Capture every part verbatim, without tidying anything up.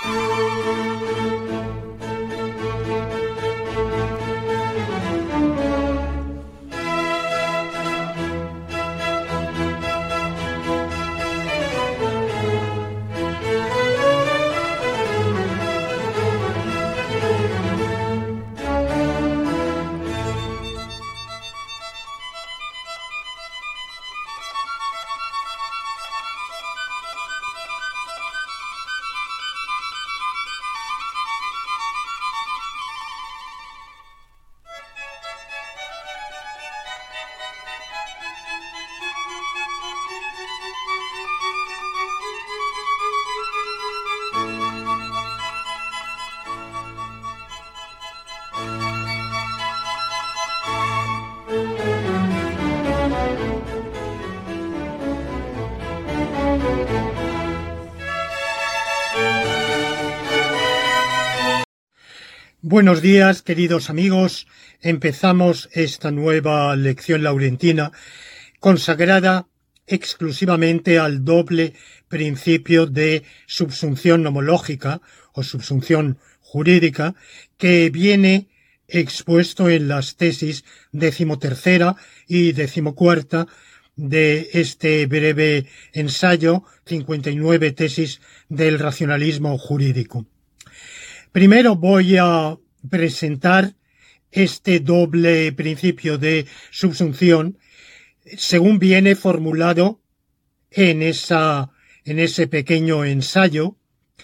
Buenos días, queridos amigos. Empezamos esta nueva lección laurentina consagrada exclusivamente al doble principio de subsunción nomológica o subsunción jurídica que viene expuesto en las tesis decimotercera y decimocuarta de este breve ensayo, cincuenta y nueve tesis del racionalismo jurídico. Primero voy a presentar este doble principio de subsunción según viene formulado en esa, en ese pequeño ensayo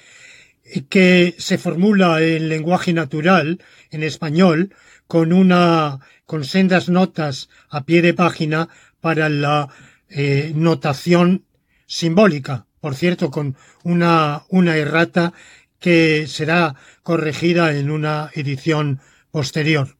que se formula en lenguaje natural, en español, con una, con sendas notas a pie de página para la eh, notación simbólica. Por cierto, con una, una errata que será corregida en una edición posterior.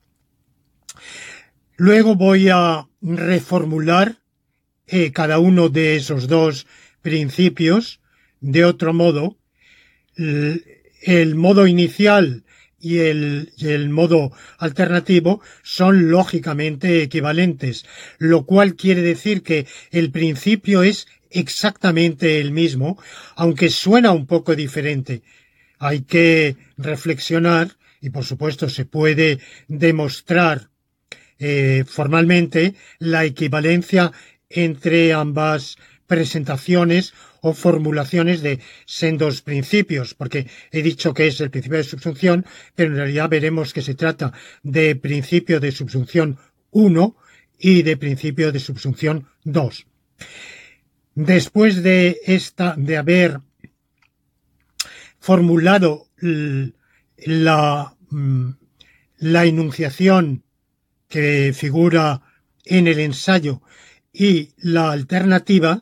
Luego voy a reformular eh, cada uno de esos dos principios de otro modo. El, el modo inicial y el, y el modo alternativo son lógicamente equivalentes, lo cual quiere decir que el principio es exactamente el mismo, aunque suena un poco diferente. Hay que reflexionar y, por supuesto, se puede demostrar eh, formalmente la equivalencia entre ambas presentaciones o formulaciones de sendos principios, porque he dicho que es el principio de subsunción, pero en realidad veremos que se trata de principio de subsunción uno y de principio de subsunción dos. Después de esta, de haber formulado la, la enunciación que figura en el ensayo y la alternativa,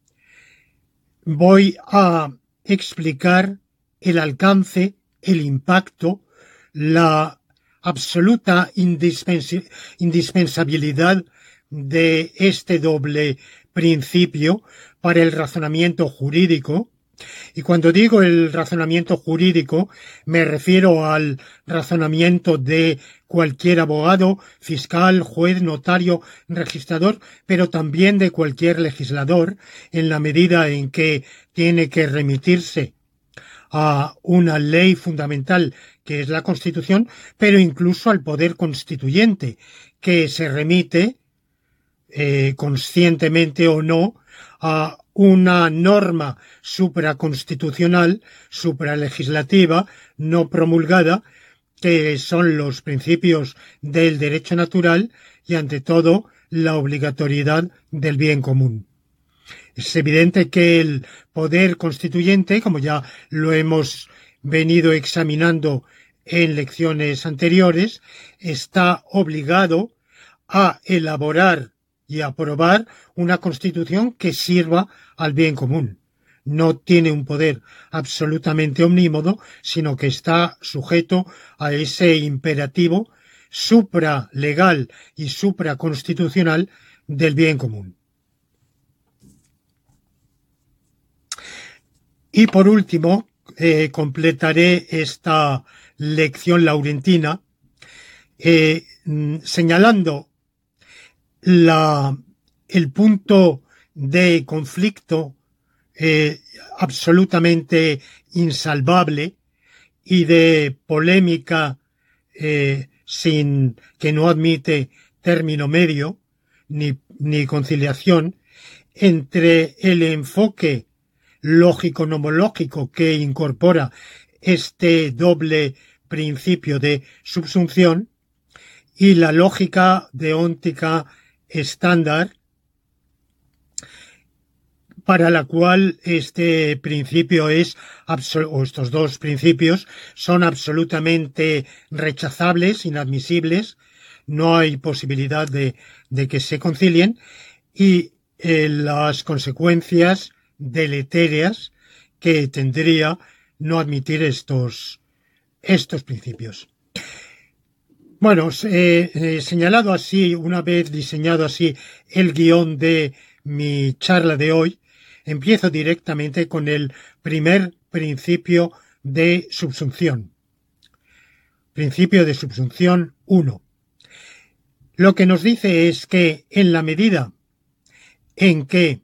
voy a explicar el alcance, el impacto, la absoluta indispens- indispensabilidad de este doble principio para el razonamiento jurídico. Y cuando digo el razonamiento jurídico, me refiero al razonamiento de cualquier abogado, fiscal, juez, notario, registrador, pero también de cualquier legislador, en la medida en que tiene que remitirse a una ley fundamental que es la Constitución, pero incluso al poder constituyente, que se remite, eh, conscientemente o no, a una norma supraconstitucional, supralegislativa, no promulgada, que son los principios del derecho natural y, ante todo, la obligatoriedad del bien común. Es evidente que el poder constituyente, como ya lo hemos venido examinando en lecciones anteriores, está obligado a elaborar y aprobar una Constitución que sirva al bien común. No tiene un poder absolutamente omnímodo, sino que está sujeto a ese imperativo supralegal y supraconstitucional del bien común. Y por último, eh, completaré esta lección laurentina eh, señalando la, el punto de conflicto eh, absolutamente insalvable y de polémica eh, sin que no admite término medio ni, ni conciliación entre el enfoque lógico-nomológico que incorpora este doble principio de subsunción y la lógica deóntica estándar, para la cual este principio es, o estos dos principios son absolutamente rechazables, inadmisibles, no hay posibilidad de, de que se concilien, y eh, las consecuencias deletéreas que tendría no admitir estos, estos principios. Bueno, eh, eh, señalado así, una vez diseñado así el guión de mi charla de hoy, empiezo directamente con el primer principio de subsunción. Principio de subsunción uno. Lo que nos dice es que en la medida en que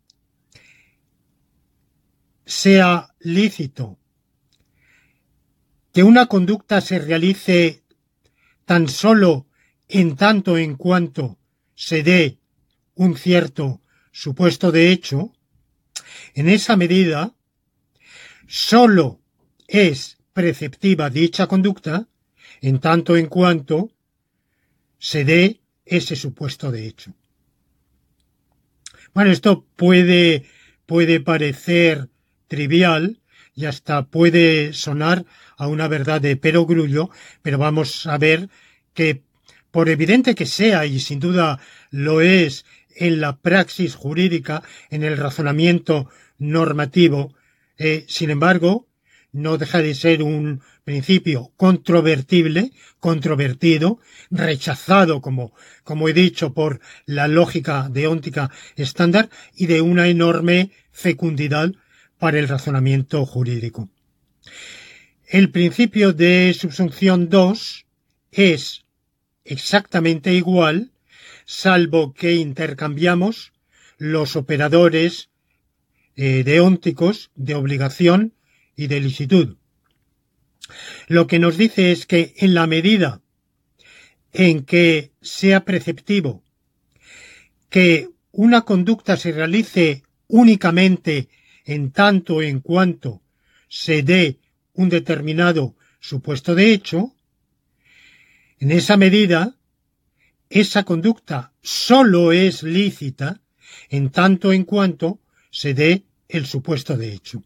sea lícito que una conducta se realice tan solo en tanto en cuanto se dé un cierto supuesto de hecho, en esa medida solo es preceptiva dicha conducta en tanto en cuanto se dé ese supuesto de hecho. Bueno, esto puede, puede parecer trivial y hasta puede sonar a una verdad de perogrullo, pero vamos a ver que, por evidente que sea, y sin duda lo es en la praxis jurídica, en el razonamiento normativo, eh, sin embargo, no deja de ser un principio controvertible, controvertido, rechazado, como, como he dicho, por la lógica deóntica estándar y de una enorme fecundidad para el razonamiento jurídico. El principio de subsunción dos es exactamente igual, salvo que intercambiamos los operadores eh, deónticos de obligación y de licitud. Lo que nos dice es que en la medida en que sea preceptivo que una conducta se realice únicamente en tanto en cuanto se dé un determinado supuesto de hecho, en esa medida esa conducta sólo es lícita en tanto en cuanto se dé el supuesto de hecho.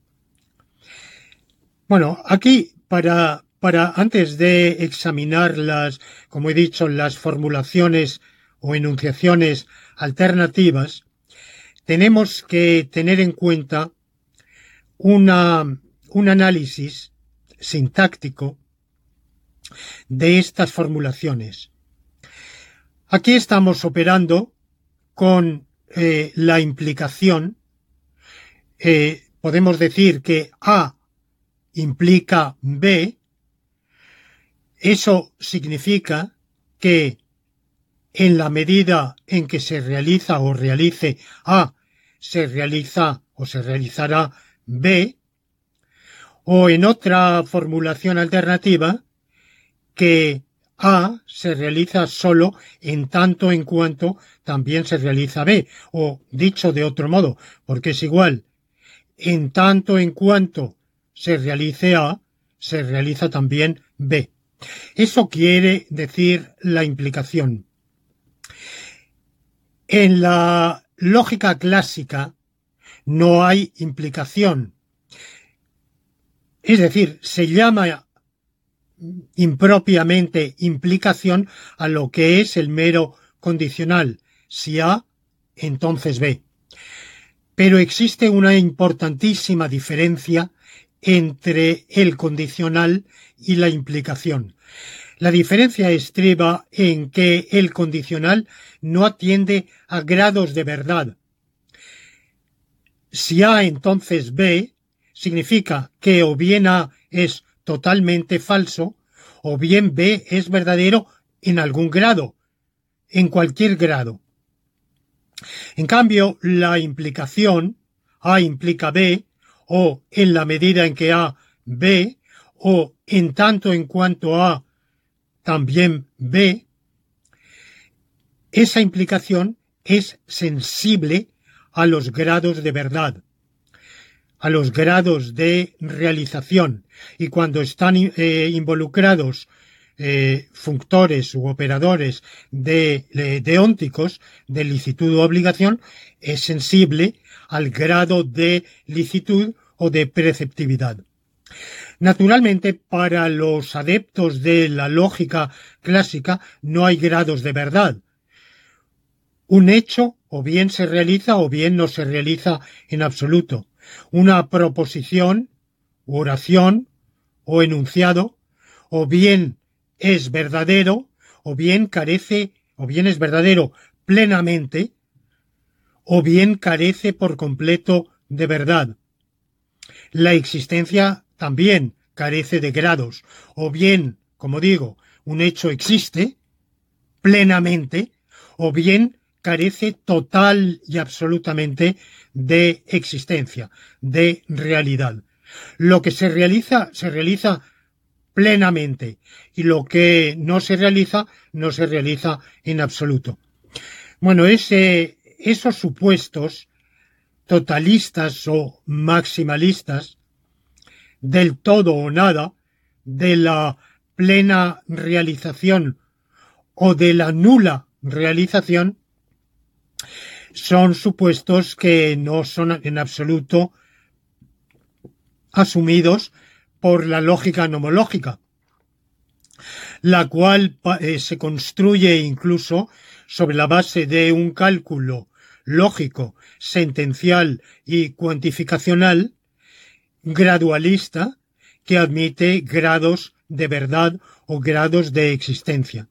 Bueno, aquí para, para antes de examinar las, como he dicho, las formulaciones o enunciaciones alternativas, tenemos que tener en cuenta una, un análisis sintáctico de estas formulaciones. Aquí estamos operando con eh, la implicación. Eh, podemos decir que A implica B. Eso significa que en la medida en que se realiza o realice A, se realiza o se realizará B, o en otra formulación alternativa, que A se realiza solo en tanto en cuanto también se realiza B, o dicho de otro modo, porque es igual, en tanto en cuanto se realice A, se realiza también B. Eso quiere decir la implicación. En la lógica clásica no hay implicación. Es decir, se llama impropiamente implicación a lo que es el mero condicional. Si A, entonces B. Pero existe una importantísima diferencia entre el condicional y la implicación. La diferencia estriba en que el condicional no atiende a grados de verdad. Si A entonces B, significa que o bien A es totalmente falso, o bien B es verdadero en algún grado, en cualquier grado. En cambio, la implicación, A implica B, o en la medida en que A, B, o en tanto en cuanto A, también B, esa implicación es sensible a los grados de verdad, a los grados de realización, y cuando están eh, involucrados eh, functores u operadores de, de, deónticos de licitud u obligación, es sensible al grado de licitud o de preceptividad. Naturalmente, para los adeptos de la lógica clásica no hay grados de verdad. Un hecho o bien se realiza o bien no se realiza en absoluto. Una proposición, oración o enunciado, o bien es verdadero, o bien carece, o bien es verdadero plenamente, o bien carece por completo de verdad. La existencia también carece de grados, o bien, como digo, un hecho existe plenamente, o bien carece total y absolutamente de existencia, de realidad. Lo que se realiza, se realiza plenamente, y lo que no se realiza, no se realiza en absoluto. Bueno, ese, esos supuestos totalistas o maximalistas del todo o nada, de la plena realización o de la nula realización, son supuestos que no son en absoluto asumidos por la lógica nomológica, la cual eh, se construye incluso sobre la base de un cálculo lógico, sentencial y cuantificacional gradualista que admite grados de verdad o grados de existencia.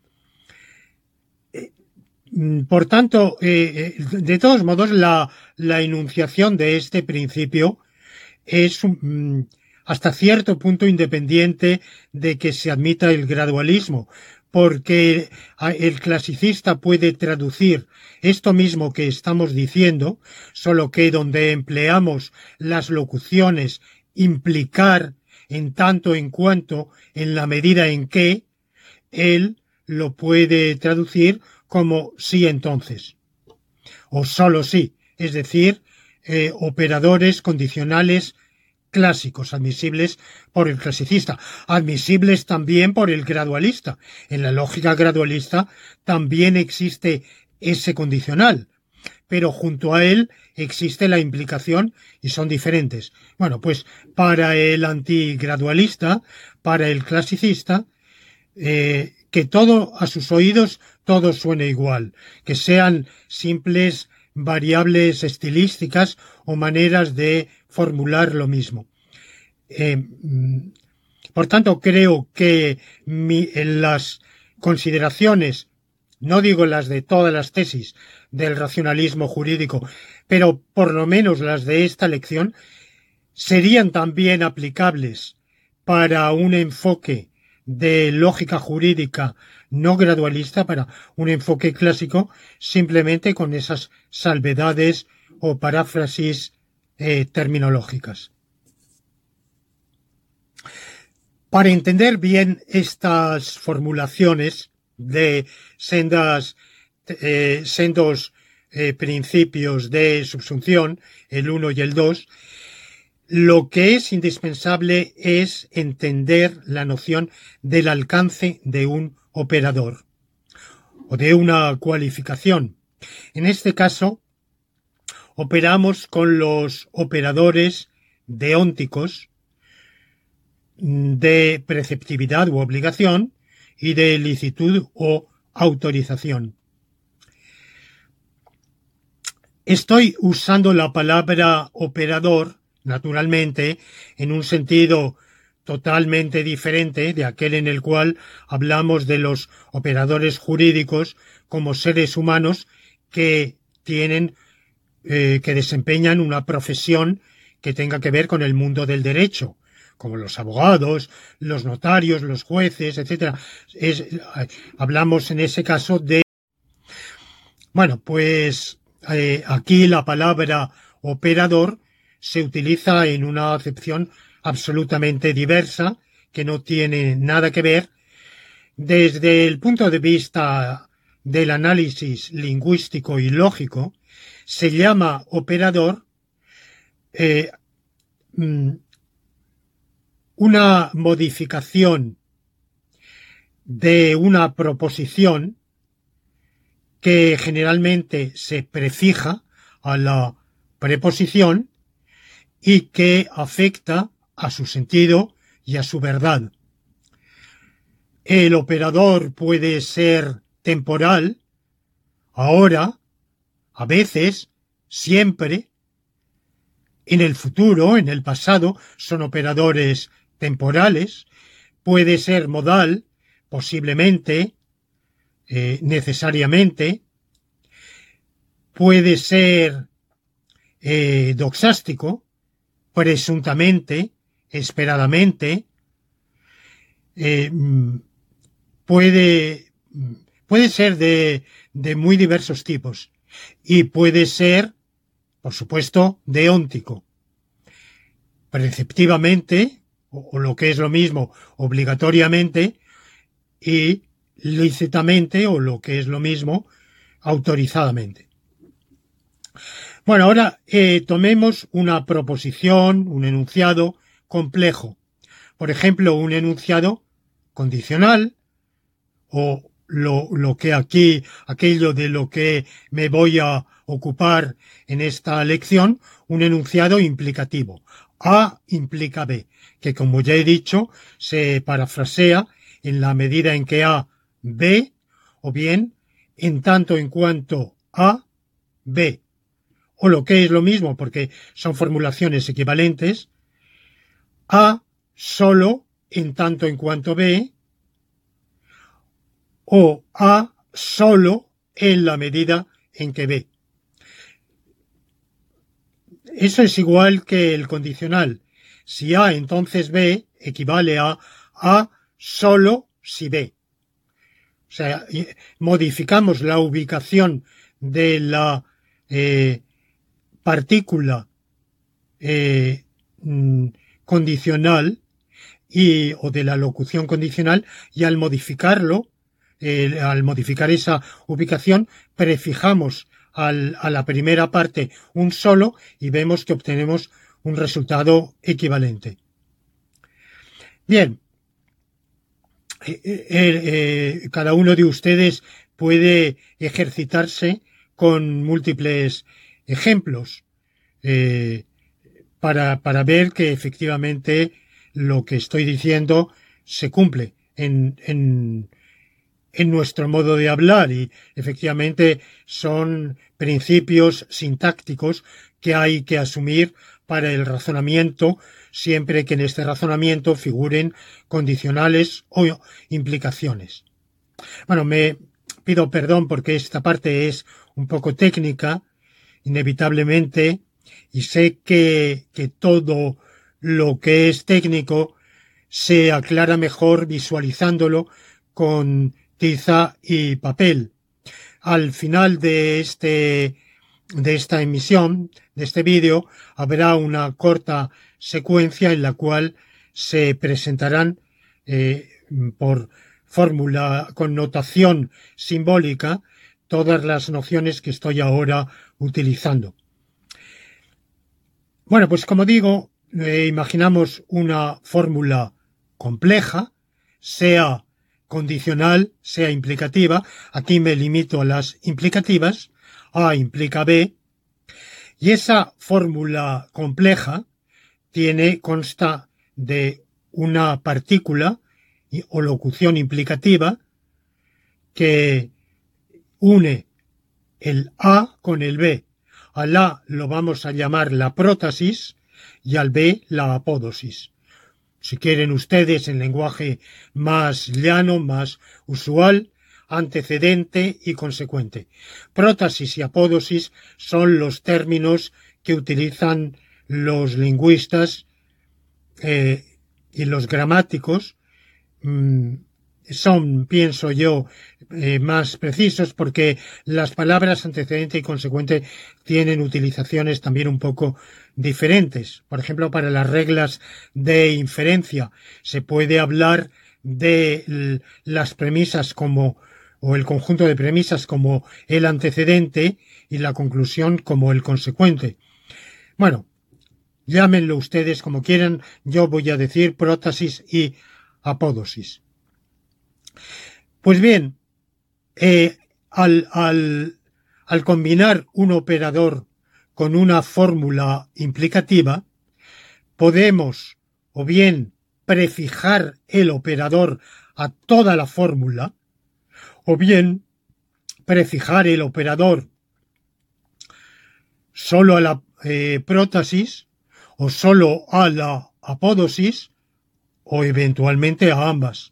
Por tanto, eh, de todos modos, la, la enunciación de este principio es um, hasta cierto punto independiente de que se admita el gradualismo, porque el clasicista puede traducir esto mismo que estamos diciendo, solo que donde empleamos las locuciones implicar en tanto en cuanto, en la medida en que, él lo puede traducir como sí entonces, o solo sí, es decir, eh, operadores condicionales clásicos, admisibles por el clasicista, admisibles también por el gradualista. En la lógica gradualista también existe ese condicional, pero junto a él existe la implicación y son diferentes. Bueno, pues para el antigradualista, para el clasicista, eh, que todo a sus oídos todo suene igual, que sean simples variables estilísticas o maneras de formular lo mismo. Eh, por tanto, creo que mi, en las consideraciones, no digo las de todas las tesis del racionalismo jurídico, pero por lo menos las de esta lección, serían también aplicables para un enfoque de lógica jurídica no gradualista, para un enfoque clásico, simplemente con esas salvedades o paráfrasis eh, terminológicas. Para entender bien estas formulaciones de sendas, eh, sendos eh, principios de subsunción, el uno y el dos, lo que es indispensable es entender la noción del alcance de un operador o de una cualificación. En este caso, operamos con los operadores deónticos de preceptividad u obligación y de licitud o autorización. Estoy usando la palabra operador, naturalmente, en un sentido totalmente diferente de aquel en el cual hablamos de los operadores jurídicos como seres humanos que tienen, eh, que desempeñan una profesión que tenga que ver con el mundo del derecho, como los abogados, los notarios, los jueces, etcétera. Es, hablamos en ese caso de... Bueno, pues eh, aquí la palabra operador se utiliza en una acepción absolutamente diversa, que no tiene nada que ver. Desde el punto de vista del análisis lingüístico y lógico, se llama operador eh, una modificación de una proposición que generalmente se prefija a la preposición y que afecta a su sentido y a su verdad. El operador puede ser temporal, ahora, a veces, siempre, en el futuro, en el pasado, son operadores temporales, puede ser modal, posiblemente, eh, necesariamente, puede ser eh, doxástico, presuntamente, esperadamente, eh, puede, puede ser de, de muy diversos tipos y puede ser, por supuesto, deóntico. Preceptivamente, o, o lo que es lo mismo, obligatoriamente, y lícitamente, o lo que es lo mismo, autorizadamente. Bueno, ahora eh, tomemos una proposición, un enunciado complejo. Por ejemplo, un enunciado condicional, o lo, lo que aquí, aquello de lo que me voy a ocupar en esta lección, un enunciado implicativo. A implica B, que como ya he dicho, se parafrasea en la medida en que A, B, o bien en tanto en cuanto A, B. O lo que es lo mismo, porque son formulaciones equivalentes, A solo en tanto en cuanto B, o A solo en la medida en que B. Eso es igual que el condicional. Si A entonces B equivale a A solo si B. O sea, modificamos la ubicación de la eh, partícula eh, condicional y, o de la locución condicional, y al modificarlo, eh, al modificar esa ubicación, prefijamos al, a la primera parte un solo y vemos que obtenemos un resultado equivalente. Bien, eh, eh, eh, cada uno de ustedes puede ejercitarse con múltiples ejemplos eh, para, para ver que efectivamente lo que estoy diciendo se cumple en, en, en nuestro modo de hablar, y efectivamente son principios sintácticos que hay que asumir para el razonamiento, siempre que en este razonamiento figuren condicionales o implicaciones. Bueno, me pido perdón porque esta parte es un poco técnica, inevitablemente, y sé que, que todo lo que es técnico se aclara mejor visualizándolo con tiza y papel. Al final de este de esta emisión, de este vídeo, habrá una corta secuencia en la cual se presentarán eh, por fórmula con notación simbólica todas las nociones que estoy ahora utilizando. Bueno, pues como digo, eh, imaginamos una fórmula compleja, sea condicional, sea implicativa. Aquí me limito a las implicativas. A implica B. Y esa fórmula compleja tiene, consta de una partícula o locución implicativa que une el A con el B. Al A lo vamos a llamar la prótasis y al B la apódosis. Si quieren ustedes en lenguaje más llano, más usual, antecedente y consecuente. Prótasis y apódosis son los términos que utilizan los lingüistas eh, y los gramáticos mmm, son, pienso yo, eh, más precisos porque las palabras antecedente y consecuente tienen utilizaciones también un poco diferentes. Por ejemplo, para las reglas de inferencia se puede hablar de las premisas como o el conjunto de premisas como el antecedente y la conclusión como el consecuente. Bueno, llámenlo ustedes como quieran, yo voy a decir prótesis y apódosis. Pues bien, eh, al, al, al combinar un operador con una fórmula implicativa, podemos o bien prefijar el operador a toda la fórmula, o bien prefijar el operador solo a la eh, prótesis o solo a la apódosis o eventualmente a ambas.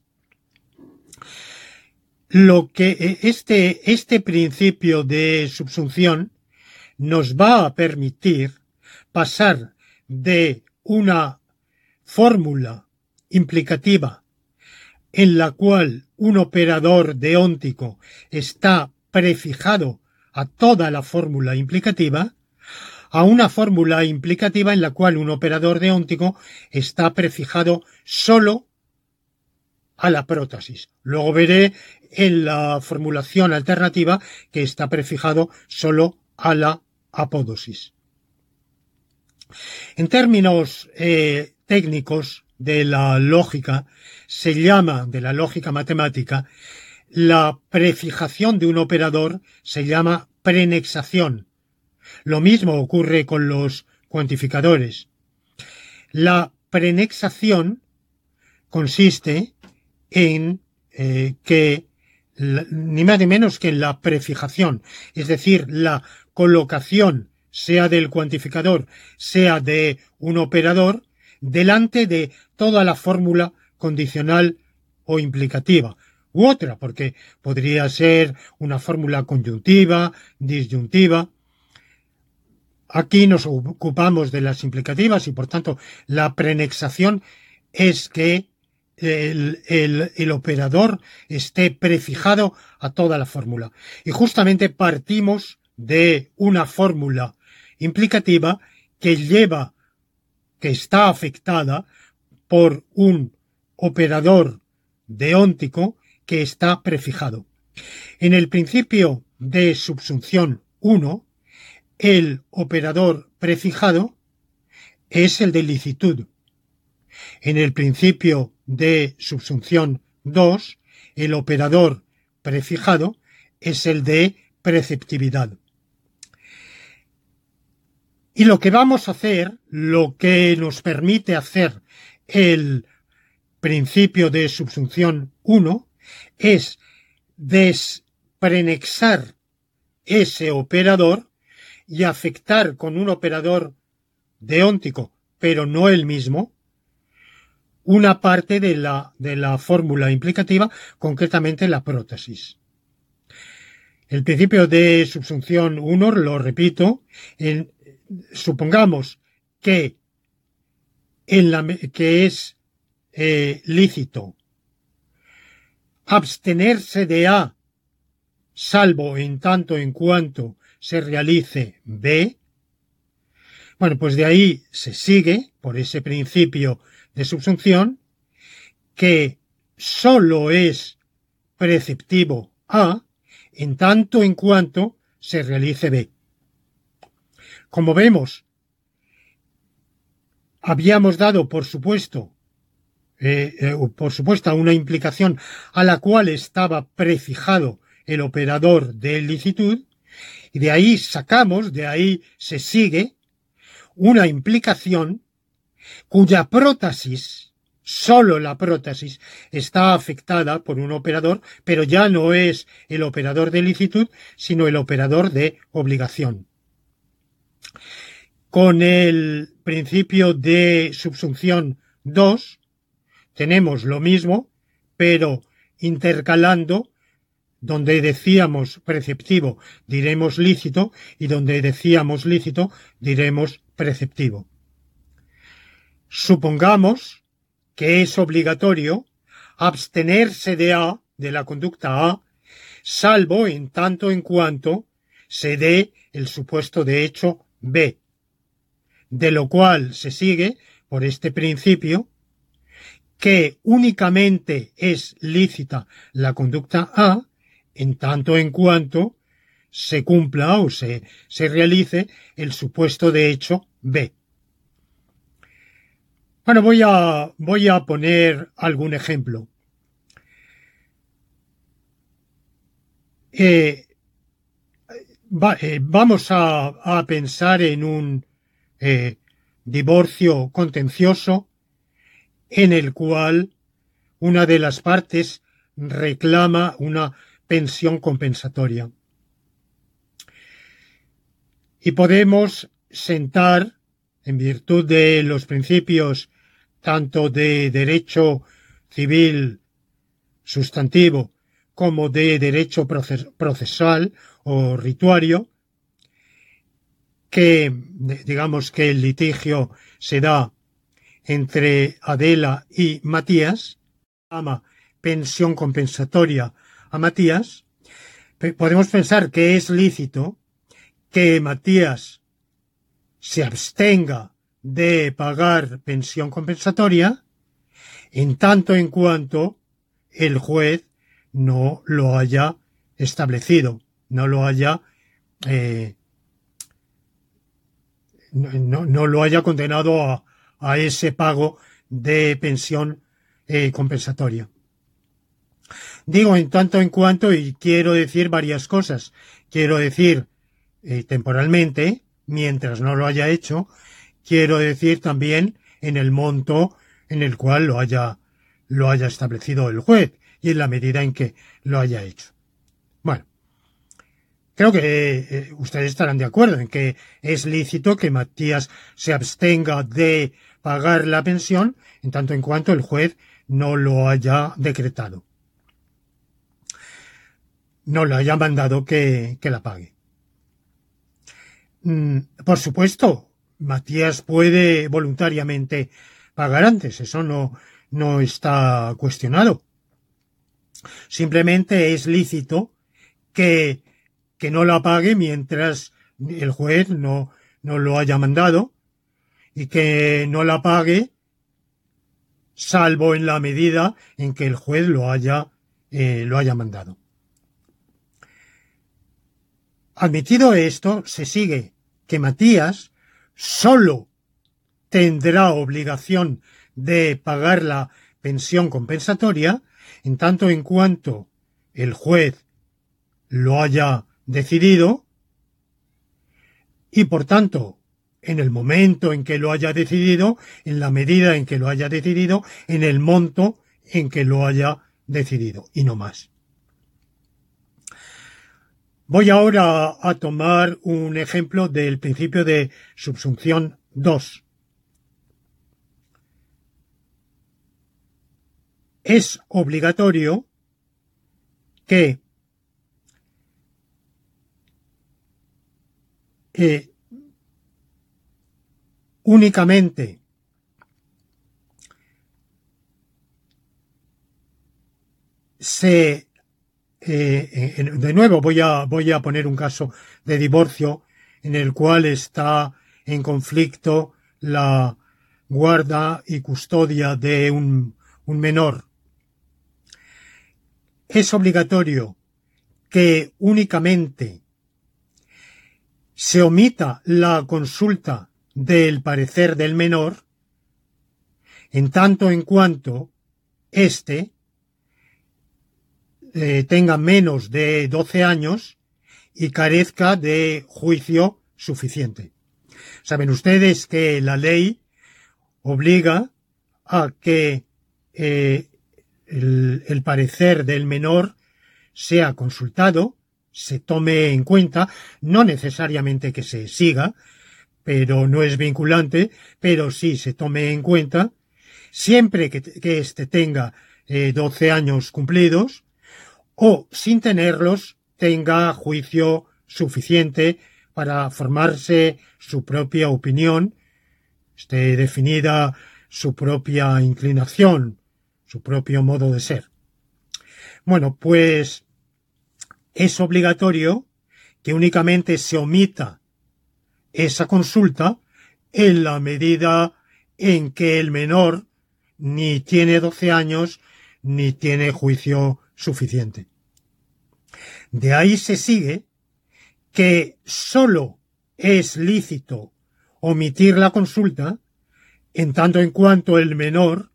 Lo que este, este principio de subsunción nos va a permitir pasar de una fórmula implicativa en la cual un operador deóntico está prefijado a toda la fórmula implicativa, a una fórmula implicativa en la cual un operador deóntico está prefijado solo a la prótesis. Luego veré en la formulación alternativa que está prefijado solo a la apódosis. En términos eh, técnicos de la lógica, se llama, de la lógica matemática, la prefijación de un operador se llama prenexación. Lo mismo ocurre con los cuantificadores. La prenexación consiste en eh, que, la, ni más ni menos que en la prefijación, es decir, la colocación, sea del cuantificador, sea de un operador, delante de toda la fórmula condicional o implicativa, u otra, porque podría ser una fórmula conjuntiva, disyuntiva. Aquí nos ocupamos de las implicativas y, por tanto, la prenexación es que el, el, el operador esté prefijado a toda la fórmula. Y justamente partimos de una fórmula implicativa que lleva, que está afectada por un operador deóntico que está prefijado. En el principio de subsunción uno, el operador prefijado es el de licitud. En el principio de subsunción dos, el operador prefijado es el de preceptividad. Y lo que vamos a hacer, lo que nos permite hacer el principio de subsunción uno, es desprenexar ese operador y afectar con un operador deóntico, pero no el mismo, una parte de la, de la fórmula implicativa, concretamente la prótesis. El principio de subsunción uno, lo repito, en, supongamos que, en la, que es eh, lícito abstenerse de A salvo en tanto en cuanto se realice B. Bueno, pues de ahí se sigue, por ese principio de subsunción, que sólo es preceptivo A en tanto en cuanto se realice B. Como vemos, habíamos dado, por supuesto, eh, eh, por supuesto, una implicación a la cual estaba prefijado el operador de licitud, y de ahí sacamos, de ahí se sigue, una implicación cuya prótesis, solo la prótesis, está afectada por un operador, pero ya no es el operador de licitud, sino el operador de obligación. Con el principio de subsunción dos tenemos lo mismo, pero intercalando, donde decíamos preceptivo diremos lícito y donde decíamos lícito diremos preceptivo. Supongamos que es obligatorio abstenerse de A, de la conducta A, salvo en tanto en cuanto se dé el supuesto de hecho B, de lo cual se sigue, por este principio, que únicamente es lícita la conducta A en tanto en cuanto se cumpla o se, se realice el supuesto de hecho B. Bueno, voy a, voy a poner algún ejemplo. Eh, va, eh, vamos a, a pensar en un eh, divorcio contencioso en el cual una de las partes reclama una pensión compensatoria. Y podemos sentar, en virtud de los principios tanto de derecho civil sustantivo como de derecho procesal o rituario, que digamos que el litigio se da entre Adela y Matías, llama pensión compensatoria a Matías. Podemos pensar que es lícito que Matías se abstenga de pagar pensión compensatoria en tanto en cuanto el juez no lo haya establecido, no lo haya eh, no, no lo haya condenado a, a ese pago de pensión eh, compensatoria. Digo en tanto en cuanto, y quiero decir varias cosas. Quiero decir eh, temporalmente, mientras no lo haya hecho. Quiero decir también en el monto en el cual lo haya, lo haya establecido el juez y en la medida en que lo haya hecho. Bueno, creo que eh, ustedes estarán de acuerdo en que es lícito que Matías se abstenga de pagar la pensión en tanto en cuanto el juez no lo haya decretado, no le haya mandado que, que la pague. Mm, por supuesto, Matías puede voluntariamente pagar antes, eso no, no está cuestionado. Simplemente es lícito que, que no la pague mientras el juez no, no lo haya mandado y que no la pague salvo en la medida en que el juez lo haya, eh, lo haya mandado. Admitido esto, se sigue que Matías solo tendrá obligación de pagar la pensión compensatoria en tanto en cuanto el juez lo haya decidido y, por tanto, en el momento en que lo haya decidido, en la medida en que lo haya decidido, en el monto en que lo haya decidido, y no más. Voy ahora a tomar un ejemplo del principio de subsunción dos. Es obligatorio que eh, únicamente se eh, de nuevo voy a voy a poner un caso de divorcio en el cual está en conflicto la guarda y custodia de un, un menor. Es obligatorio que únicamente se omita la consulta del parecer del menor en tanto en cuanto éste eh, tenga menos de doce años y carezca de juicio suficiente. Saben ustedes que la ley obliga a que eh, el, el parecer del menor sea consultado, se tome en cuenta, no necesariamente que se siga, pero no es vinculante, pero sí se tome en cuenta, siempre que, que éste tenga eh, doce años cumplidos, o sin tenerlos tenga juicio suficiente para formarse su propia opinión, esté definida su propia inclinación su propio modo de ser. Bueno, pues es obligatorio que únicamente se omita esa consulta en la medida en que el menor ni tiene doce años ni tiene juicio suficiente. De ahí se sigue que sólo es lícito omitir la consulta en tanto en cuanto el menor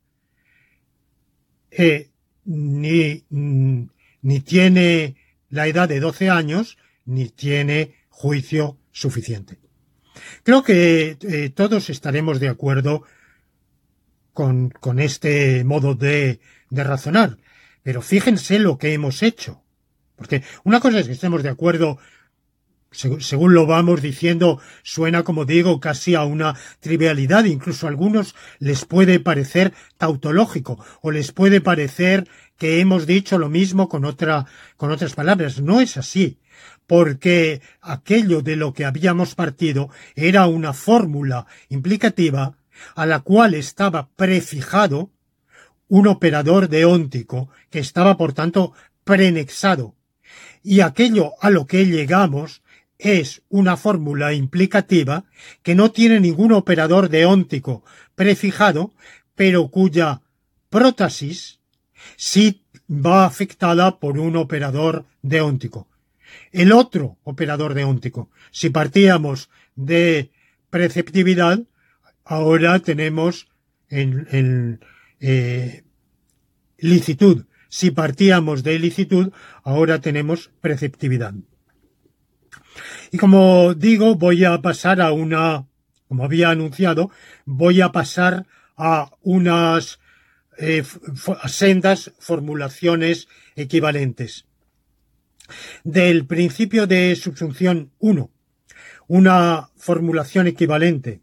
eh, ni, ni tiene la edad de doce años ni tiene juicio suficiente. Creo que eh, todos estaremos de acuerdo con, con este modo de, de razonar, pero fíjense lo que hemos hecho. Porque una cosa es que estemos de acuerdo, según lo vamos diciendo, suena, como digo, casi a una trivialidad. Incluso a algunos les puede parecer tautológico o les puede parecer que hemos dicho lo mismo con otra, con otras palabras. No es así, porque aquello de lo que habíamos partido era una fórmula implicativa a la cual estaba prefijado un operador deóntico que estaba, por tanto, prenexado. Y aquello a lo que llegamos es una fórmula implicativa que no tiene ningún operador deóntico prefijado, pero cuya prótesis sí va afectada por un operador deóntico. El otro operador deóntico, si partíamos de preceptividad, ahora tenemos en, en eh, licitud. Si partíamos de licitud, ahora tenemos preceptividad. Y como digo, voy a pasar a una, como había anunciado, voy a pasar a unas eh, sendas formulaciones equivalentes. Del principio de subsunción uno, una formulación equivalente.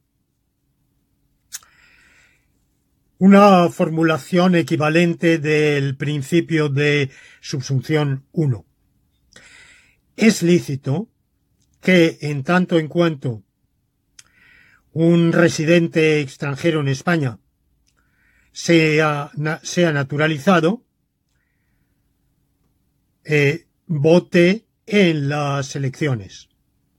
Una formulación equivalente del principio de subsunción uno. Es lícito que, en tanto en cuanto un residente extranjero en España sea, sea naturalizado, eh, vote en las elecciones.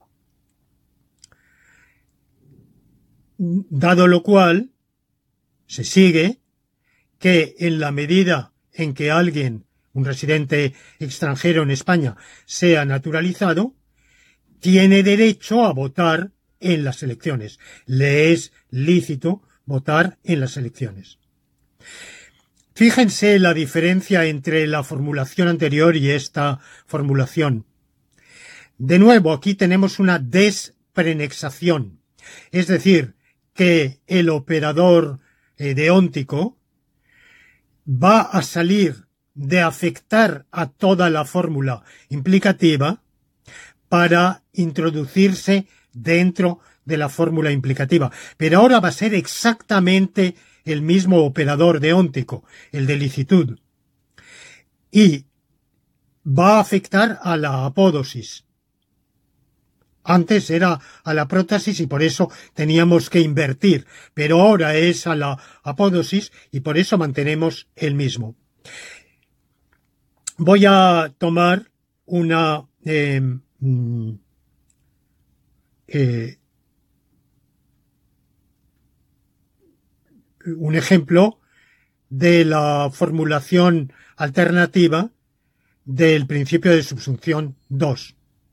Dado lo cual, se sigue que en la medida en que alguien, un residente extranjero en España, sea naturalizado, tiene derecho a votar en las elecciones. Le es lícito votar en las elecciones. Fíjense la diferencia entre la formulación anterior y esta formulación. De nuevo, aquí tenemos una desprenexación, es decir, que el operador eh, deóntico va a salir de afectar a toda la fórmula implicativa para introducirse dentro de la fórmula implicativa. Pero ahora va a ser exactamente el mismo operador deóntico, el de licitud, y va a afectar a la apódosis. Antes era a la prótesis y por eso teníamos que invertir, pero ahora es a la apódosis y por eso mantenemos el mismo. Voy a tomar una eh, eh, un ejemplo de la formulación alternativa del principio de subsunción dos.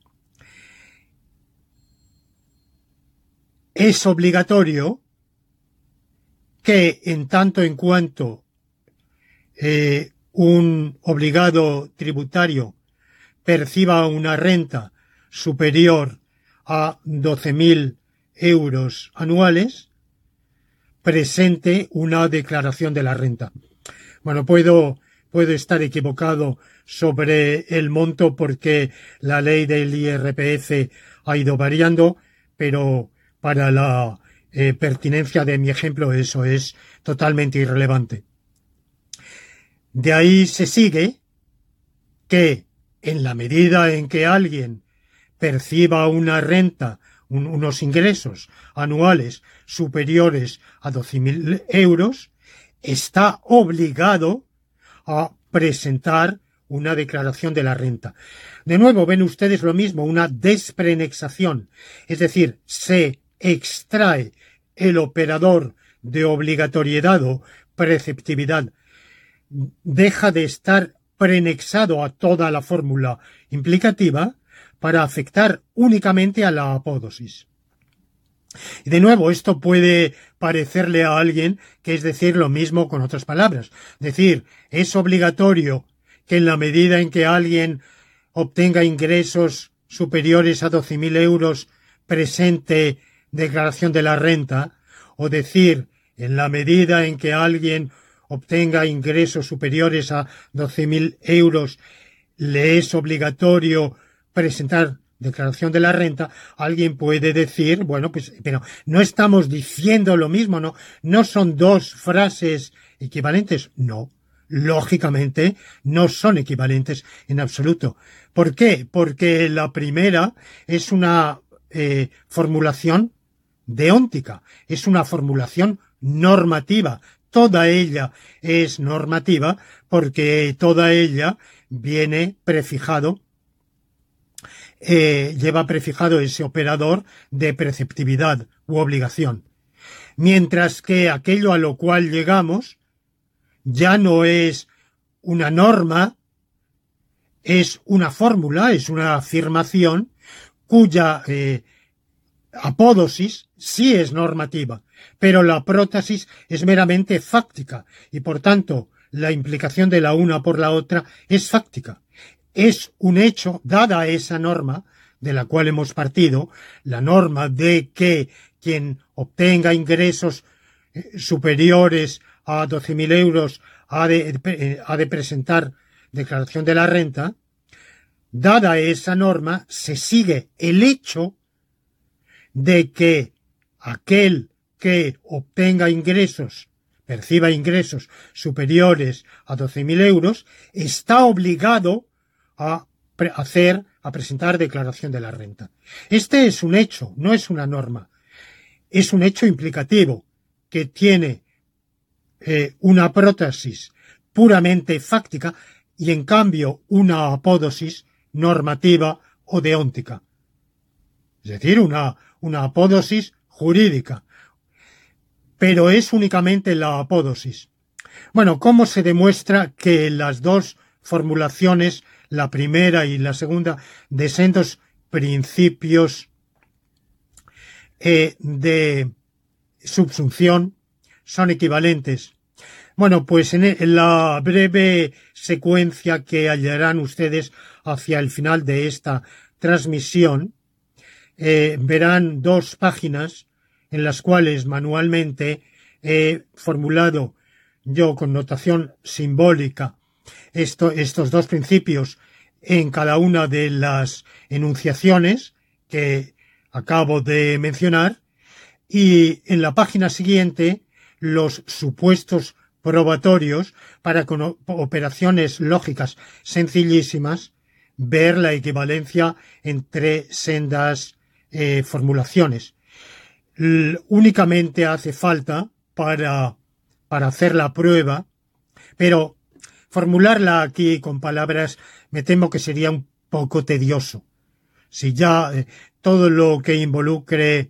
Es obligatorio que, en tanto en cuanto eh, un obligado tributario perciba una renta superior a doce mil euros anuales, presente una declaración de la renta. Bueno, puedo, puedo estar equivocado sobre el monto porque la ley del I R P F ha ido variando, pero para la eh, pertinencia de mi ejemplo eso es totalmente irrelevante. De ahí se sigue que en la medida en que alguien perciba una renta, un, unos ingresos anuales superiores a doce mil euros, está obligado a presentar una declaración de la renta. De nuevo, ven ustedes lo mismo, una desprenexación, es decir, se extrae el operador de obligatoriedad o preceptividad, deja de estar prenexado a toda la fórmula implicativa para afectar únicamente a la apódosis. Y de nuevo, esto puede parecerle a alguien que es decir lo mismo con otras palabras. Decir, es obligatorio que en la medida en que alguien obtenga ingresos superiores a doce mil euros presente declaración de la renta, o decir, en la medida en que alguien obtenga ingresos superiores a doce mil euros le es obligatorio presentar declaración de la renta, alguien puede decir, bueno, pues, pero no estamos diciendo lo mismo, no, no son dos frases equivalentes, no. Lógicamente, no son equivalentes en absoluto. ¿Por qué? Porque la primera es una eh, formulación deóntica, es una formulación normativa. Toda ella es normativa porque toda ella viene prefijado, eh, lleva prefijado ese operador de preceptividad u obligación. Mientras que aquello a lo cual llegamos ya no es una norma, es una fórmula, es una afirmación cuya eh, apódosis sí es normativa, pero la prótesis es meramente fáctica y por tanto la implicación de la una por la otra es fáctica. Es un hecho, dada esa norma de la cual hemos partido, la norma de que quien obtenga ingresos eh, superiores a doce mil euros ha de, eh, ha de presentar declaración de la renta, dada esa norma, se sigue el hecho de que aquel que obtenga ingresos, perciba ingresos superiores a doce mil euros, está obligado a hacer, a presentar declaración de la renta. Este es un hecho, no es una norma. Es un hecho implicativo que tiene eh, una prótesis puramente fáctica y en cambio una apódosis normativa o deóntica. Es decir, una, una apódosis jurídica. Pero es únicamente la apódosis. Bueno, ¿cómo se demuestra que las dos formulaciones, la primera y la segunda, de sendos principios eh, de subsunción son equivalentes? Bueno, pues en la breve secuencia que hallarán ustedes hacia el final de esta transmisión, eh, verán dos páginas en las cuales manualmente he formulado yo con notación simbólica esto, estos dos principios en cada una de las enunciaciones que acabo de mencionar, y en la página siguiente los supuestos probatorios para con operaciones lógicas sencillísimas ver la equivalencia entre sendas eh, formulaciones. L- únicamente hace falta para, para hacer la prueba, pero formularla aquí con palabras me temo que sería un poco tedioso. Si ya eh, todo lo que involucre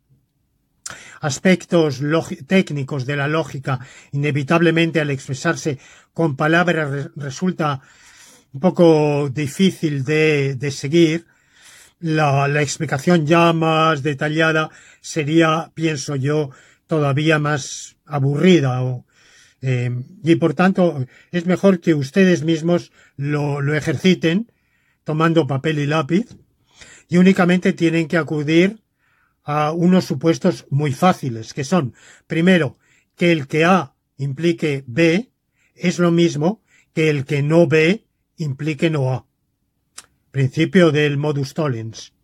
aspectos técnicos de la lógica, inevitablemente al expresarse con palabras re resulta un poco difícil de, de seguir, la, la explicación ya más detallada sería, pienso yo, todavía más aburrida. O, eh, y por tanto, es mejor que ustedes mismos lo, lo ejerciten tomando papel y lápiz, y únicamente tienen que acudir a unos supuestos muy fáciles, que son, primero, que el que A implique B es lo mismo que el que no B implique no A. Principio del modus tollens.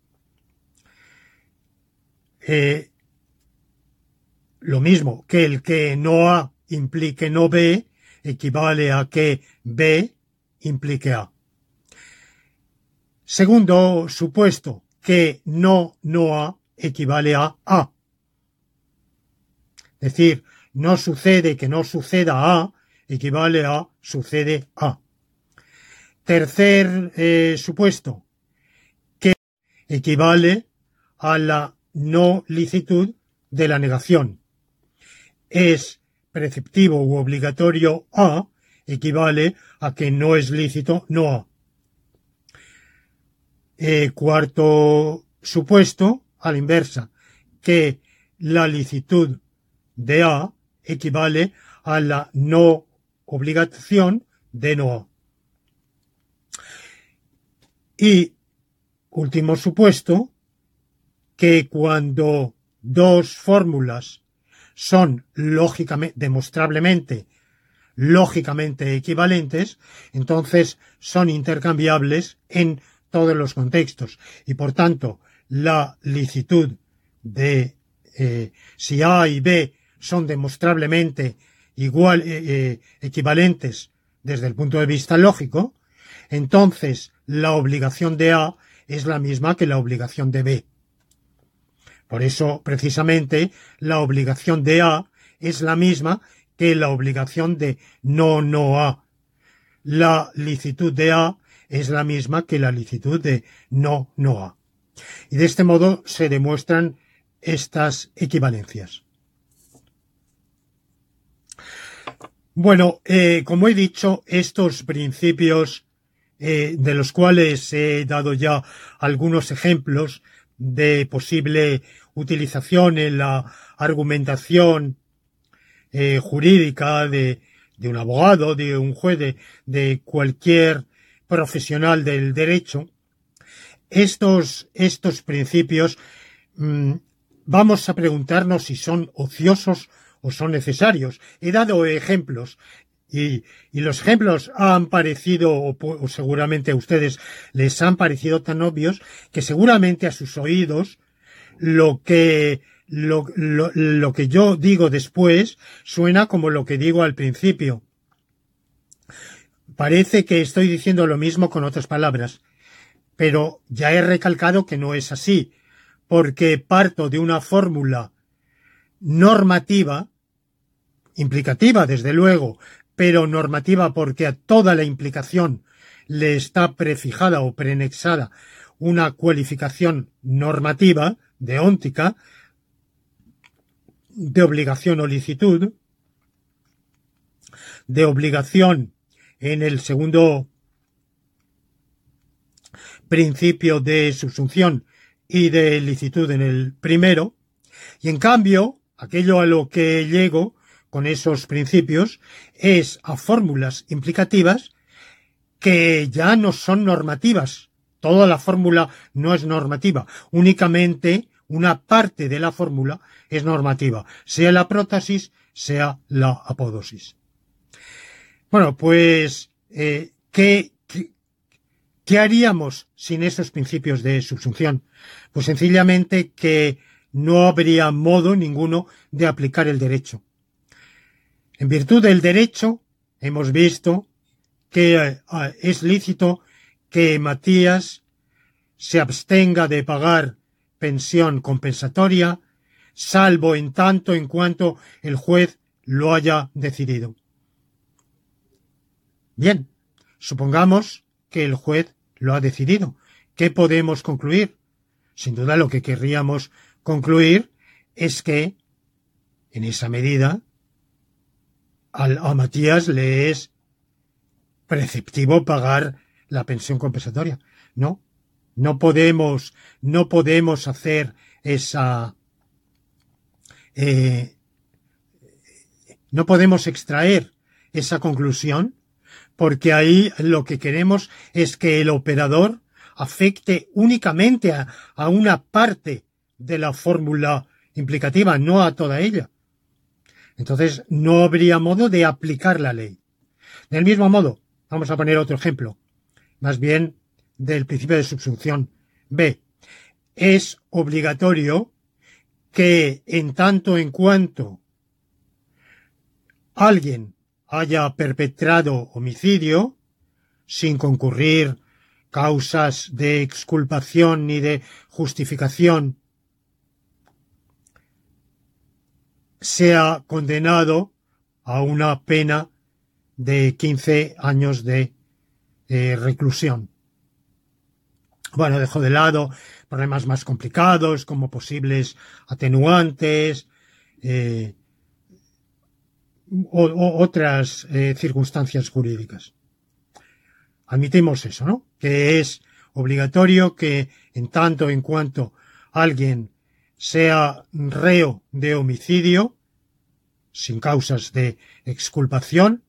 Eh, lo mismo que el que no A implique no B equivale a que B implique A. Segundo supuesto, que no no A equivale a A. Es decir, no sucede que no suceda A equivale a sucede a. Tercer eh, supuesto, que equivale a la no licitud de la negación. Es preceptivo u obligatorio a, equivale a que no es lícito no a. Eh, cuarto supuesto, a la inversa, que la licitud de a equivale a la no obligación de no a. Y último supuesto, que cuando dos fórmulas son lógicamente, demostrablemente, lógicamente equivalentes, entonces son intercambiables en todos los contextos. Y por tanto, la licitud de eh, si A y B son demostrablemente igual, eh, eh, equivalentes desde el punto de vista lógico, entonces la obligación de A es la misma que la obligación de B. Por eso, precisamente, la obligación de A es la misma que la obligación de no, no A. La licitud de A es la misma que la licitud de no, no A. Y de este modo se demuestran estas equivalencias. Bueno, eh, como he dicho, estos principios eh, de los cuales he dado ya algunos ejemplos de posible utilización en la argumentación eh, jurídica de, de un abogado, de un juez, de, de cualquier profesional del derecho, estos, estos principios mmm, vamos a preguntarnos si son ociosos o son necesarios. He dado ejemplos y, y los ejemplos han parecido, o, o seguramente a ustedes les han parecido tan obvios, que seguramente a sus oídos lo que, lo, lo, lo que yo digo después suena como lo que digo al principio. Parece que estoy diciendo lo mismo con otras palabras, pero ya he recalcado que no es así, porque parto de una fórmula normativa, implicativa desde luego, pero normativa porque a toda la implicación le está prefijada o prenexada una cualificación normativa, deóntica, de obligación o licitud, de obligación en el segundo principio de subsunción y de licitud en el primero, y en cambio, aquello a lo que llego con esos principios es a fórmulas implicativas que ya no son normativas. Toda la fórmula no es normativa, únicamente una parte de la fórmula es normativa, sea la prótesis, sea la apódosis. Bueno, pues, eh, ¿qué, qué, ¿qué haríamos sin esos principios de subsunción? Pues sencillamente que no habría modo ninguno de aplicar el derecho. En virtud del derecho, hemos visto que eh, es lícito que Matías se abstenga de pagar pensión compensatoria, salvo en tanto en cuanto el juez lo haya decidido. Bien, supongamos que el juez lo ha decidido. ¿Qué podemos concluir? Sin duda lo que querríamos concluir es que, en esa medida, al, a Matías le es preceptivo pagar la pensión compensatoria. No, no podemos, no podemos hacer esa, eh, no podemos extraer esa conclusión, porque ahí lo que queremos es que el operador afecte únicamente a, a una parte de la fórmula implicativa, no a toda ella. Entonces no habría modo de aplicar la ley. Del mismo modo, vamos a poner otro ejemplo, más bien del principio de subsunción B. Es obligatorio que en tanto en cuanto alguien haya perpetrado homicidio, sin concurrir causas de exculpación ni de justificación, sea condenado a una pena de quince años de eh, reclusión. Bueno, dejo de lado problemas más complicados como posibles atenuantes, eh, o, o otras eh, circunstancias jurídicas. Admitimos eso, ¿no? Que es obligatorio que en tanto en cuanto alguien sea reo de homicidio, sin causas de exculpación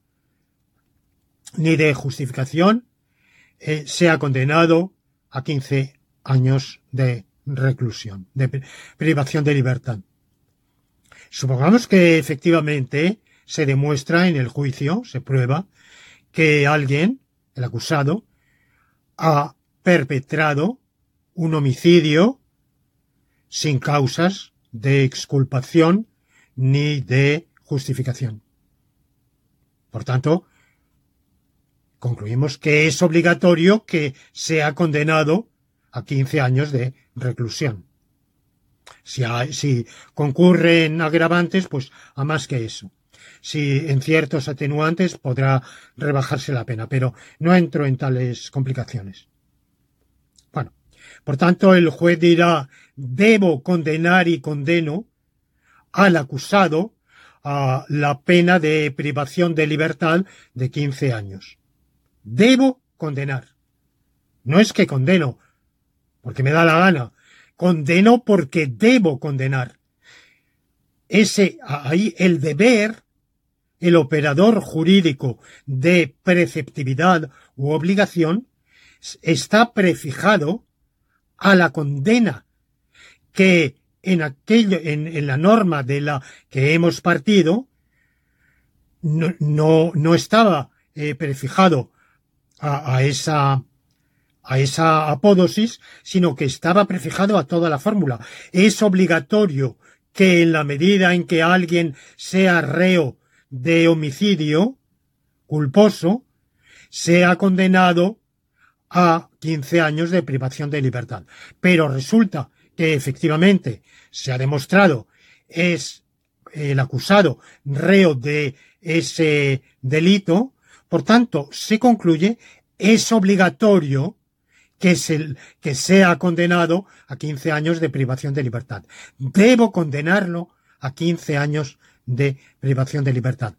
ni de justificación, eh, sea condenado a quince años de reclusión, de privación de libertad. Supongamos que efectivamente se demuestra en el juicio, se prueba, que alguien, el acusado, ha perpetrado un homicidio sin causas de exculpación ni de justificación. Por tanto, concluimos que es obligatorio que sea condenado a quince años de reclusión. Si, hay, si concurren agravantes, pues a más que eso. Si en ciertos atenuantes podrá rebajarse la pena, pero no entro en tales complicaciones. Bueno, por tanto, el juez dirá, debo condenar y condeno al acusado a la pena de privación de libertad de quince años. Debo condenar. No es que condeno porque me da la gana. Condeno porque debo condenar. Ese, ahí el deber, el operador jurídico de preceptividad u obligación, está prefijado a la condena que en aquello, en, en la norma de la que hemos partido, no, no, no estaba eh, prefijado a, a esa a esa apódosis, sino que estaba prefijado a toda la fórmula. Es obligatorio que en la medida en que alguien sea reo de homicidio culposo, sea condenado a quince años de privación de libertad. Pero resulta que efectivamente se ha demostrado es el acusado reo de ese delito, por tanto se concluye es obligatorio que, se, que sea condenado a quince años de privación de libertad. Debo condenarlo a quince años de privación de libertad.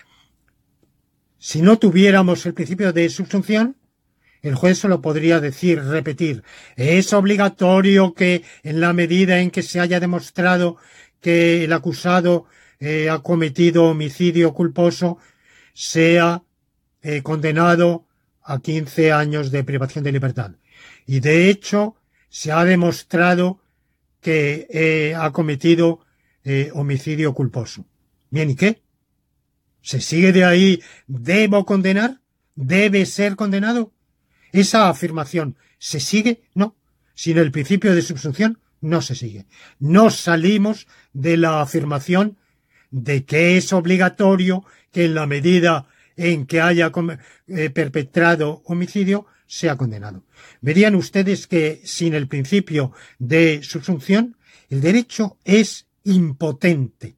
Si no tuviéramos el principio de subsunción, el juez solo podría decir, repetir, es obligatorio que en la medida en que se haya demostrado que el acusado eh, ha cometido homicidio culposo, sea eh, condenado a quince años de privación de libertad. Y de hecho, se ha demostrado que eh, ha cometido eh, homicidio culposo. Bien, ¿y qué? ¿Se sigue de ahí, debo condenar? ¿Debe ser condenado? Esa afirmación, ¿se sigue? No. Sin el principio de subsunción, no se sigue. No salimos de la afirmación de que es obligatorio que en la medida en que haya eh, perpetrado homicidio, sea condenado. Verían ustedes que sin el principio de subsunción, el derecho es impotente.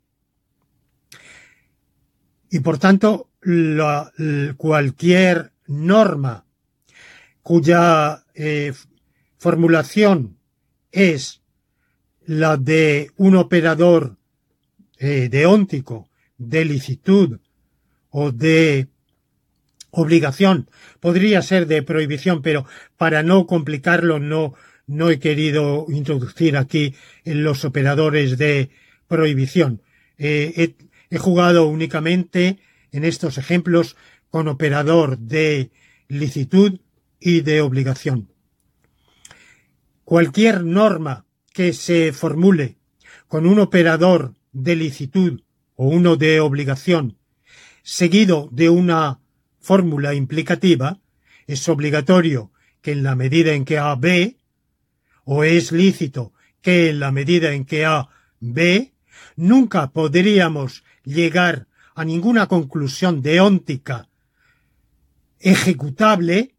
Y por tanto, la, la, cualquier norma cuya eh, formulación es la de un operador eh, deóntico, de licitud o de obligación, podría ser de prohibición, pero para no complicarlo no, no he querido introducir aquí en los operadores de prohibición. Eh, he, he jugado únicamente en estos ejemplos con operador de licitud y de obligación. Cualquier norma que se formule con un operador de licitud o uno de obligación, seguido de una fórmula implicativa, es obligatorio que en la medida en que A B, o es lícito que en la medida en que A B, nunca podríamos llegar a ninguna conclusión deóntica ejecutable,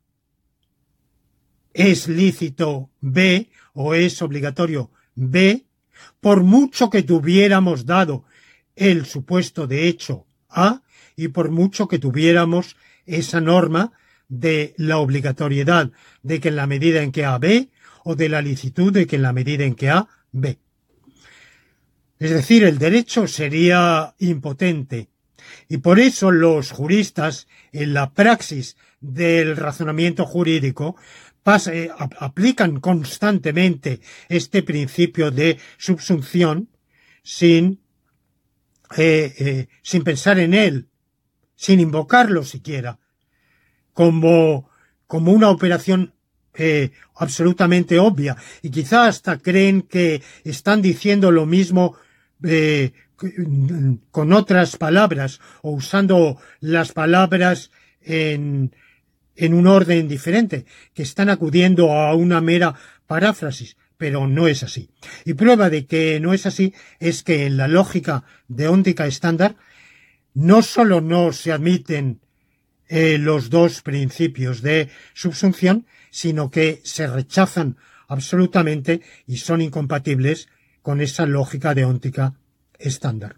es lícito B o es obligatorio B, por mucho que tuviéramos dado el supuesto de hecho A, y por mucho que tuviéramos esa norma de la obligatoriedad de que en la medida en que A, B, o de la licitud de que en la medida en que A, B. Es decir, el derecho sería impotente. Y por eso los juristas, en la praxis del razonamiento jurídico, pas- eh, ap- aplican constantemente este principio de subsunción sin, eh, eh, sin pensar en él, sin invocarlo siquiera, como, como una operación eh, absolutamente obvia. Y quizá hasta creen que están diciendo lo mismo eh, con otras palabras o usando las palabras en, en un orden diferente, que están acudiendo a una mera paráfrasis, pero no es así. Y prueba de que no es así es que en la lógica deóntica estándar no solo no se admiten eh, los dos principios de subsunción, sino que se rechazan absolutamente y son incompatibles con esa lógica deóntica estándar.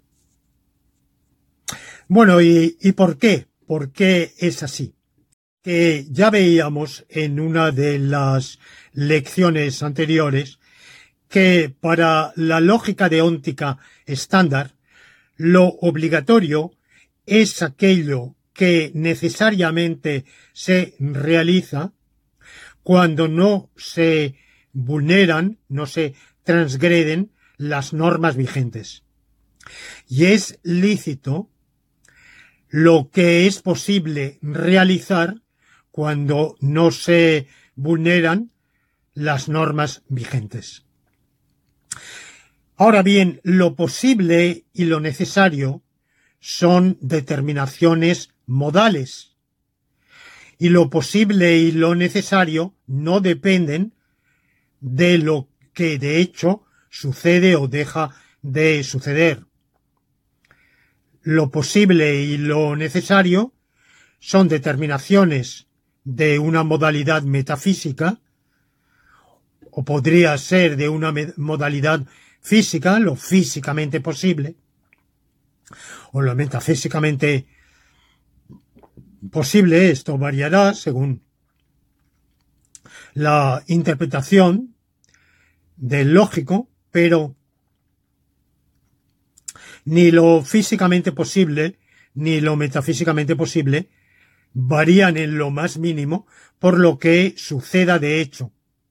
Bueno, ¿y, y por qué? ¿Por qué es así? Que ya veíamos en una de las lecciones anteriores que para la lógica deóntica estándar lo obligatorio es aquello que necesariamente se realiza cuando no se vulneran, no se transgreden las normas vigentes. Y es lícito lo que es posible realizar cuando no se vulneran las normas vigentes. Ahora bien, lo posible y lo necesario son determinaciones modales. Y lo posible y lo necesario no dependen de lo que de hecho sucede o deja de suceder. Lo posible y lo necesario son determinaciones de una modalidad metafísica, o podría ser de una modalidad física, lo físicamente posible, o lo metafísicamente posible. Esto variará según la interpretación del lógico, pero ni lo físicamente posible ni lo metafísicamente posible varían en lo más mínimo por lo que suceda de hecho.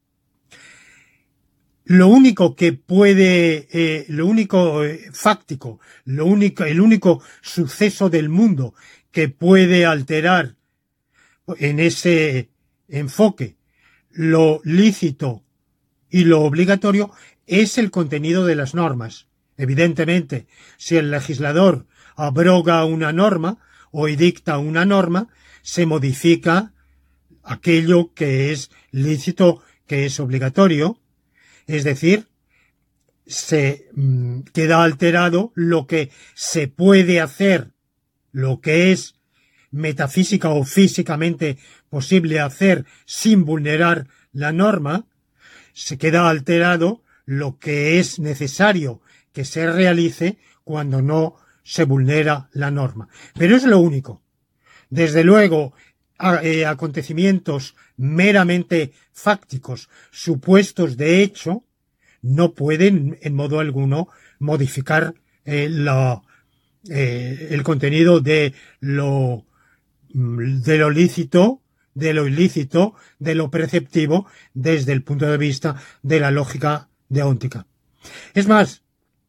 Lo único que puede, eh, lo único eh, fáctico, lo único, el único suceso del mundo que puede alterar en ese enfoque lo lícito y lo obligatorio es el contenido de las normas. Evidentemente, si el legislador abroga una norma o edicta una norma, se modifica aquello que es lícito, que es obligatorio, es decir, se mm, queda alterado lo que se puede hacer, lo que es metafísica o físicamente posible hacer sin vulnerar la norma, se queda alterado lo que es necesario que se realice cuando no se vulnera la norma. Pero es lo único. Desde luego, a, eh, acontecimientos meramente fácticos, supuestos de hecho, no pueden en modo alguno modificar eh, la, eh, el contenido de lo, de lo lícito, de lo ilícito, de lo preceptivo, desde el punto de vista de la lógica deóntica. Es más,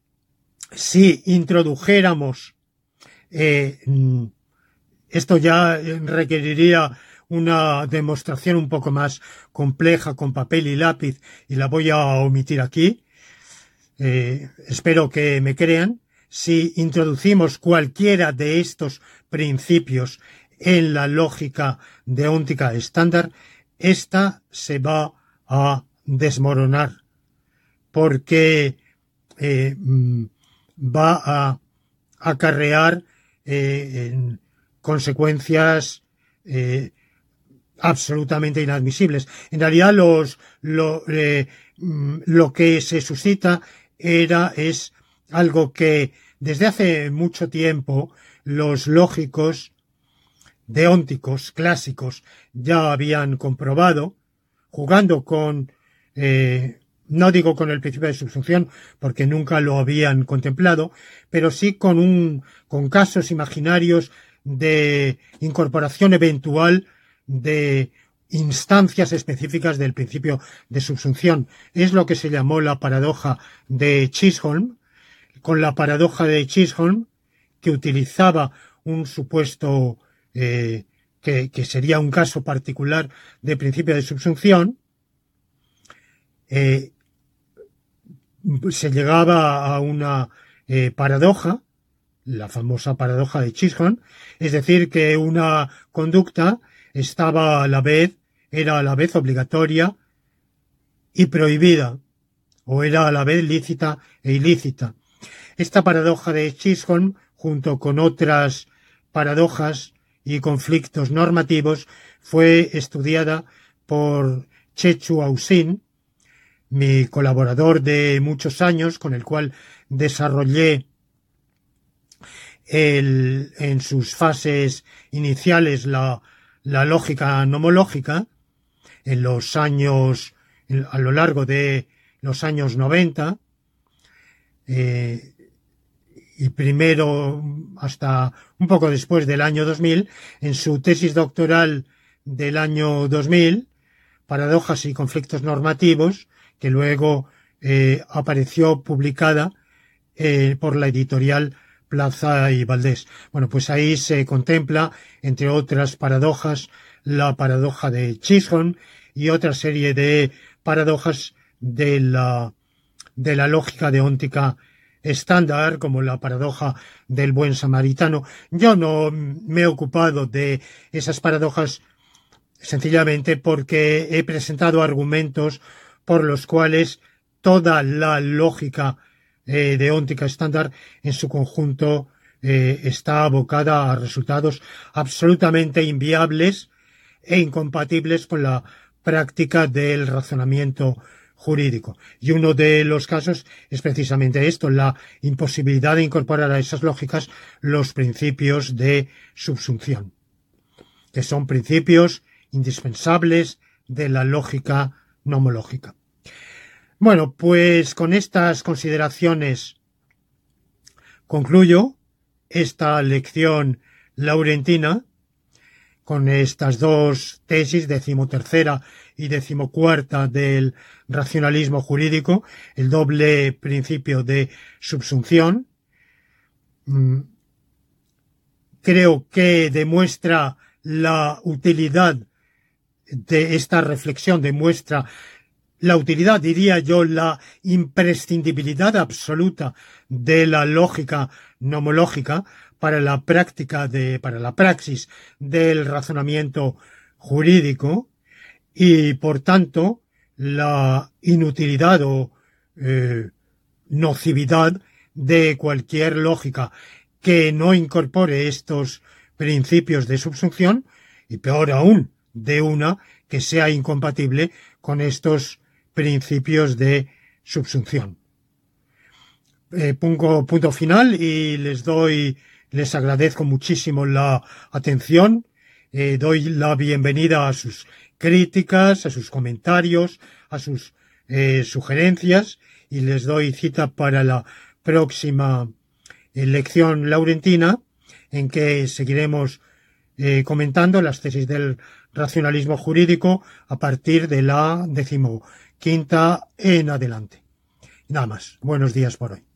si introdujéramos, eh, esto ya requeriría una demostración un poco más compleja con papel y lápiz y la voy a omitir aquí, eh, espero que me crean. Si introducimos cualquiera de estos principios en la lógica deóntica estándar, esta se va a desmoronar porque eh, va a acarrear eh, en consecuencias eh, absolutamente inadmisibles. En realidad los, lo, eh, lo que se suscita era, es algo que Desde hace mucho tiempo, los lógicos deónticos clásicos ya habían comprobado, jugando con, eh, no digo con el principio de subsunción, porque nunca lo habían contemplado, pero sí con un, con casos imaginarios de incorporación eventual de instancias específicas del principio de subsunción. Es lo que se llamó la paradoja de Chisholm. Con la paradoja de Chisholm, que utilizaba un supuesto eh, que, que sería un caso particular de principio de subsunción, eh, se llegaba a una eh, paradoja, la famosa paradoja de Chisholm, es decir, que una conducta estaba a la vez, era a la vez obligatoria y prohibida, o era a la vez lícita e ilícita. Esta paradoja de Chisholm, junto con otras paradojas y conflictos normativos, fue estudiada por Chechu Ausin, mi colaborador de muchos años, con el cual desarrollé el, en sus fases iniciales la, la lógica nomológica, en los años, a lo largo de los años noventa, eh, y primero hasta un poco después del año dos mil, en su tesis doctoral del año dos mil, Paradojas y conflictos normativos, que luego eh, apareció publicada eh, por la editorial Plaza y Valdés. Bueno, pues ahí se contempla, entre otras paradojas, la paradoja de Chisholm y otra serie de paradojas de la, de la lógica deóntica estándar, como la paradoja del buen samaritano. Yo no me he ocupado de esas paradojas sencillamente porque he presentado argumentos por los cuales toda la lógica eh, deóntica estándar en su conjunto eh, está abocada a resultados absolutamente inviables e incompatibles con la práctica del razonamiento jurídico. Y uno de los casos es precisamente esto, la imposibilidad de incorporar a esas lógicas los principios de subsunción, que son principios indispensables de la lógica nomológica. Bueno, pues con estas consideraciones concluyo esta lección laurentina con estas dos tesis, decimotercera y decimocuarta del racionalismo jurídico, el doble principio de subsunción. Creo que demuestra la utilidad de esta reflexión, demuestra la utilidad, diría yo, la imprescindibilidad absoluta de la lógica nomológica para la práctica de, para la praxis del razonamiento jurídico y, por tanto, la inutilidad o eh, nocividad de cualquier lógica que no incorpore estos principios de subsunción y, peor aún, de una que sea incompatible con estos principios de subsunción. Eh, pongo punto final y les doy, les agradezco muchísimo la atención. Eh, doy la bienvenida a sus críticas, a sus comentarios, a sus eh, sugerencias y les doy cita para la próxima eh, lección laurentina en que seguiremos eh, comentando las tesis del racionalismo jurídico a partir de la decimoquinta en adelante. Nada más. Buenos días por hoy.